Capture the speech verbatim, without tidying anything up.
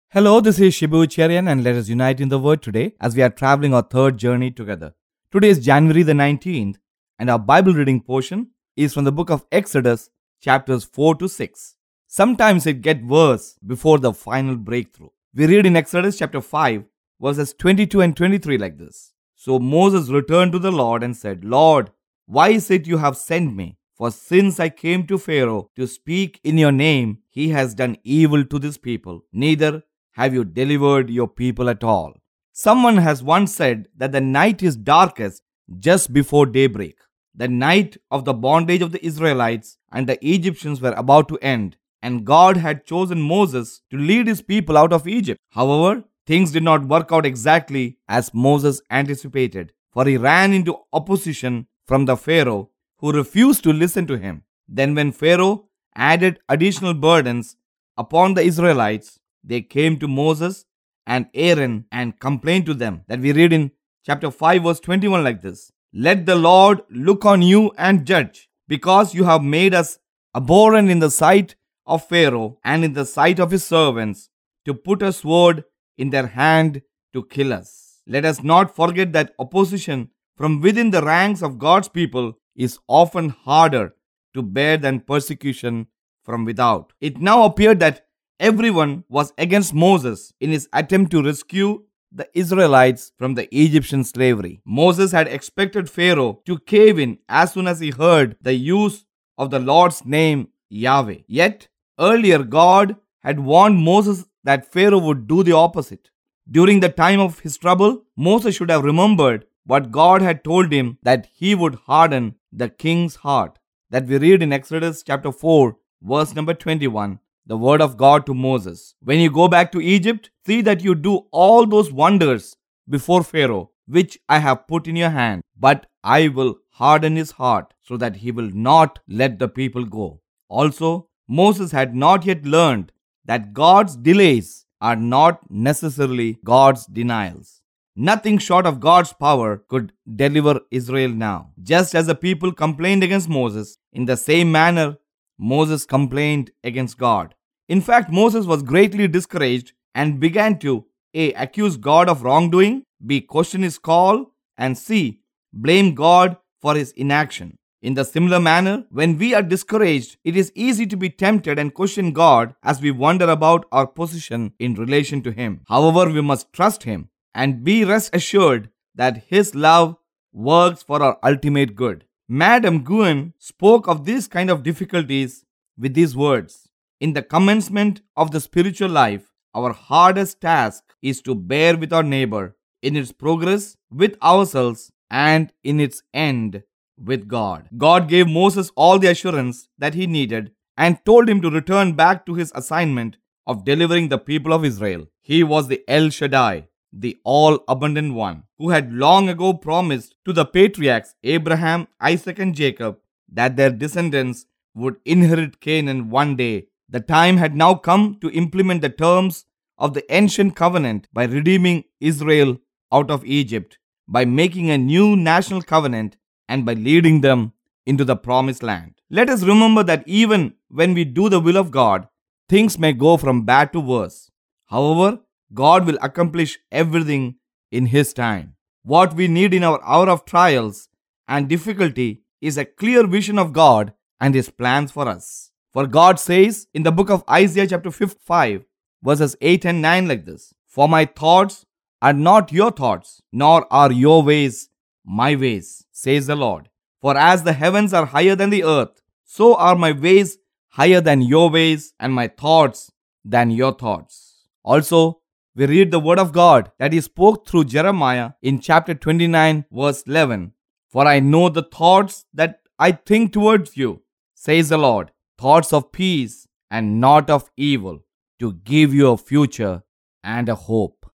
Hello, this is Shibu Cherian, and let us unite in the Word today as we are traveling our third journey together. Today is January the nineteenth, and our Bible reading portion is from the book of Exodus, chapters four to six. Sometimes it gets worse before the final breakthrough. We read in Exodus chapter five, verses twenty-two and twenty-three like this. So Moses returned to the Lord and said, Lord, why is it you have sent me? For since I came to Pharaoh to speak in your name, he has done evil to this people. Neither have you delivered your people at all. Someone has once said that the night is darkest just before daybreak. The night of the bondage of the Israelites and the Egyptians were about to end, and God had chosen Moses to lead his people out of Egypt. However, things did not work out exactly as Moses anticipated, for he ran into opposition from the Pharaoh, who refused to listen to him. Then when Pharaoh added additional burdens upon the Israelites, they came to Moses and Aaron and complained to them. That we read in chapter five verse twenty-one like this. Let the Lord look on you and judge, because you have made us abhorrent in the sight of Pharaoh and in the sight of his servants, to put a sword in their hand to kill us. Let us not forget that opposition from within the ranks of God's people is often harder to bear than persecution from without. It now appeared that everyone was against Moses in his attempt to rescue the Israelites from the Egyptian slavery. Moses had expected Pharaoh to cave in as soon as he heard the use of the Lord's name, Yahweh. Yet, earlier God had warned Moses that Pharaoh would do the opposite. During the time of his trouble, Moses should have remembered what God had told him, that he would harden the king's heart. That we read in Exodus chapter four, verse number twenty-one. The word of God to Moses. When you go back to Egypt, see that you do all those wonders before Pharaoh, which I have put in your hand. But I will harden his heart, so that he will not let the people go. Also, Moses had not yet learned that God's delays are not necessarily God's denials. Nothing short of God's power could deliver Israel now. Just as the people complained against Moses, in the same manner, Moses complained against God. In fact, Moses was greatly discouraged and began to A. accuse God of wrongdoing, B. question his call, and C. blame God for his inaction. In the similar manner, when we are discouraged, it is easy to be tempted and question God as we wonder about our position in relation to Him. However, we must trust Him and be rest assured that His love works for our ultimate good. Madame Guyon spoke of this kind of difficulties with these words. In the commencement of the spiritual life, our hardest task is to bear with our neighbor in its progress with ourselves and in its end with God. God gave Moses all the assurance that he needed and told him to return back to his assignment of delivering the people of Israel. He was the El Shaddai, the all-abundant one, who had long ago promised to the patriarchs Abraham, Isaac, and Jacob that their descendants would inherit Canaan one day. The time had now come to implement the terms of the ancient covenant by redeeming Israel out of Egypt, by making a new national covenant, and by leading them into the promised land. Let us remember that even when we do the will of God, things may go from bad to worse. However, God will accomplish everything in His time. What we need in our hour of trials and difficulty is a clear vision of God and His plans for us. For God says in the book of Isaiah chapter fifty-five, verses eight and nine like this. For my thoughts are not your thoughts, nor are your ways my ways, says the Lord. For as the heavens are higher than the earth, so are my ways higher than your ways, and my thoughts than your thoughts. Also, we read the word of God that He spoke through Jeremiah in chapter twenty-nine, verse eleven. For I know the thoughts that I think towards you, says the Lord, thoughts of peace and not of evil, to give you a future and a hope.